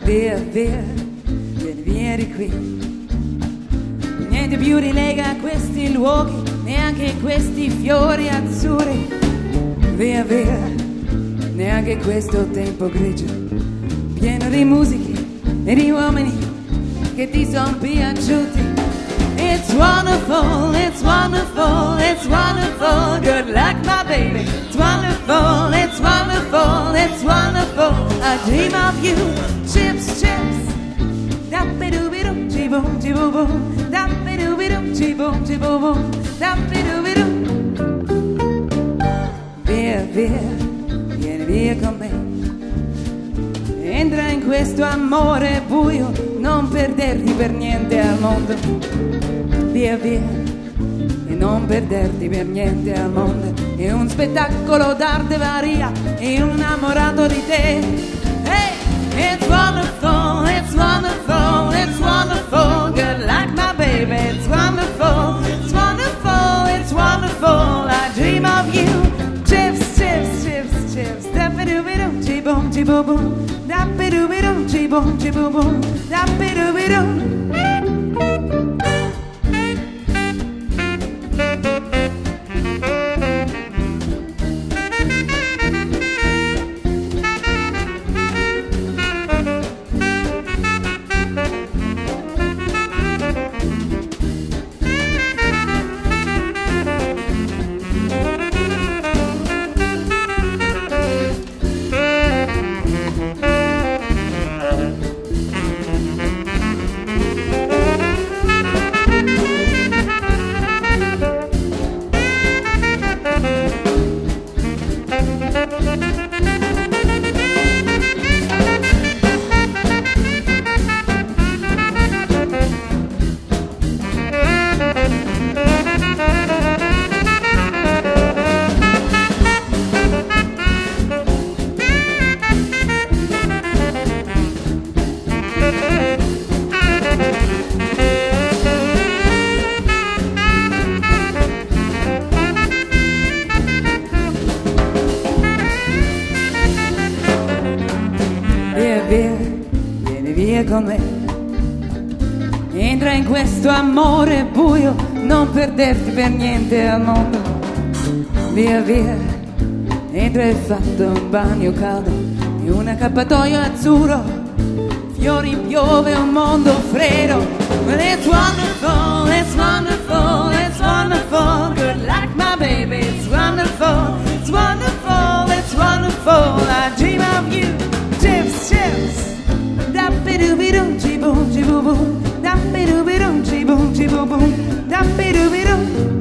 Via, via, vieni via di qui. Niente più rilega questi luoghi, neanche questi fiori azzurri. Via, via, neanche questo tempo grigio, pieno di musiche e di uomini che ti sono piaciuti. It's wonderful, it's wonderful, it's wonderful. Good luck, my baby. It's wonderful, it's wonderful, it's wonderful. I dream of you. Chips, chips. Dappidoo-bidoo, chi-boom, chi-boom-boom. Dappidoo-bidoo, chi-boom, chi-boom-boom. Dappidoo-bidoo. Via, via, vieni via con me. Entra in questo amore buio, non perderti per niente al mondo. Via, via, e non perderti per niente al mondo. È un spettacolo d'arte varia, è innamorato di te. Hey, it's wonderful, it's wonderful, it's wonderful. Good luck, my baby, it's wonderful, it's wonderful, it's wonderful. I dream of you. Chips, chips, chips, chips. Dappidoo-bidoo, chi-boom, chi-boom-boom. Dappidoo-bidoo, chi-boom, chi-boom-boom. Dappidoo-bidoo. Vieni via con me. Entra in questo amore buio, non perderti per niente al mondo. Via, via, entra e fatto un bagno caldo in un accappatoio azzurro. Fiori, piove, un mondo freddo. But it's wonderful, it's wonderful, it's wonderful. Good luck, my baby, it's wonderful, it's wonderful, it's wonderful. I dream of you. Chips, chips. Dappidoo-bidoo, chi-boom, chi-boom-boom. Dappidoo-bidoo, chi-boom, chi-boom-boom. Dappidoo-bidoo.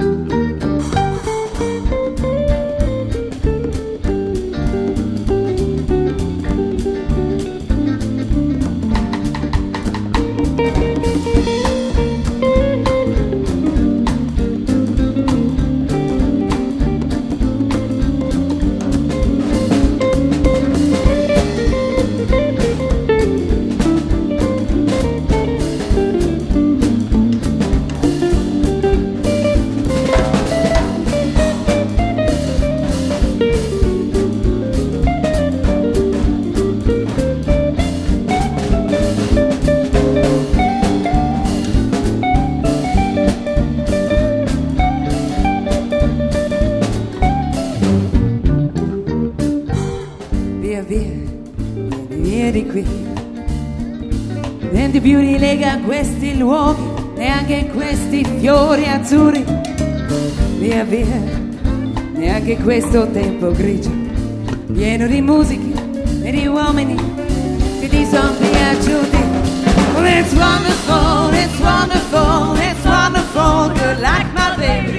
Via di qui. Niente più rilega questi luoghi, neanche questi fiori azzurri. Via, via, neanche questo tempo grigio, pieno di musiche e di uomini che ti sono piaciuti. Well, it's wonderful, it's wonderful, it's wonderful. Good luck, my baby.